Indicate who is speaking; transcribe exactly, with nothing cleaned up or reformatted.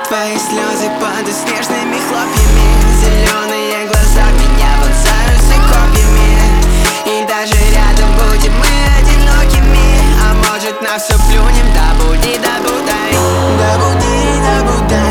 Speaker 1: Твои слезы падают снежными хлопьями, зеленые глаза в меня вонзаются копьями. И даже рядом будем мы одинокими, а может на все плюнем. Да буди, да будай, да буди, да будай.